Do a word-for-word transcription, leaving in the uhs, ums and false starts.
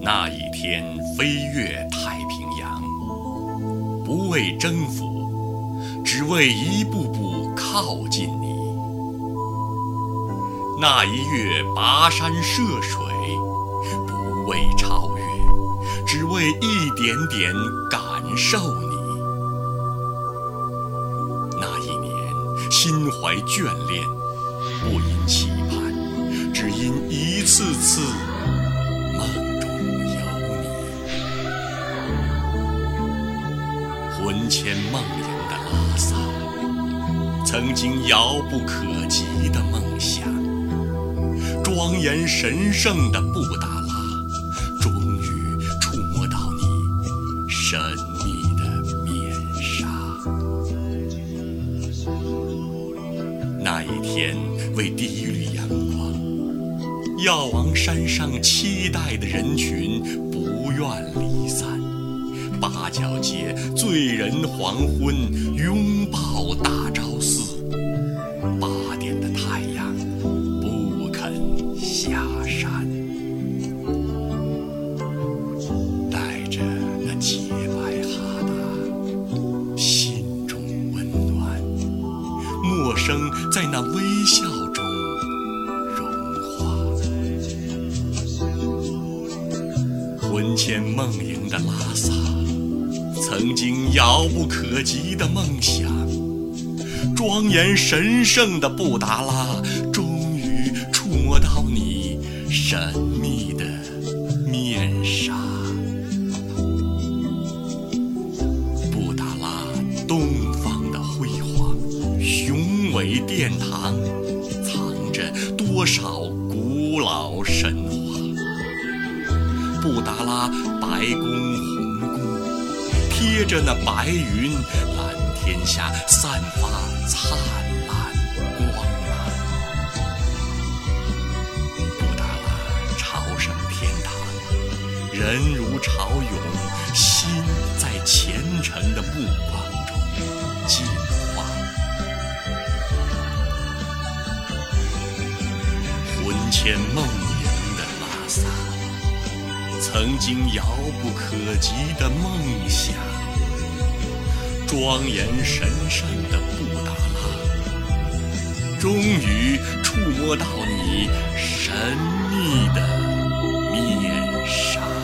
那一天飞越太平洋，不为征服，只为一步步靠近你。那一月跋山涉水，不为超越，只为一点点感受你。那一年心怀眷恋，不因期盼，只因一次次梦中有你。魂牵梦萦的拉萨，曾经遥不可及的梦想，庄严神圣的布达拉，终于触摸到你神秘的面纱。那一天为第一缕阳光，要往山上期待的人群不愿离散。八角街醉人黄昏，拥抱大昭寺，八点的太阳不肯下山，带着那洁白哈达，心中温暖，陌生在那微笑中融化。魂牵梦萦的拉萨，曾经遥不可及的梦想，庄严神圣的布达拉，终于触摸到你神秘的面纱。布达拉东方的辉煌，雄伟殿堂，藏着多少古老神话。布达拉白宫红宫，贴着那白云，蓝天下散发灿烂光芒。布达拉朝圣天堂，人如潮涌，心在虔诚的目光中净化。魂牵梦萦的拉萨，曾经遥不可及的梦想，庄严神圣的布达拉，终于触摸到你神秘的面纱。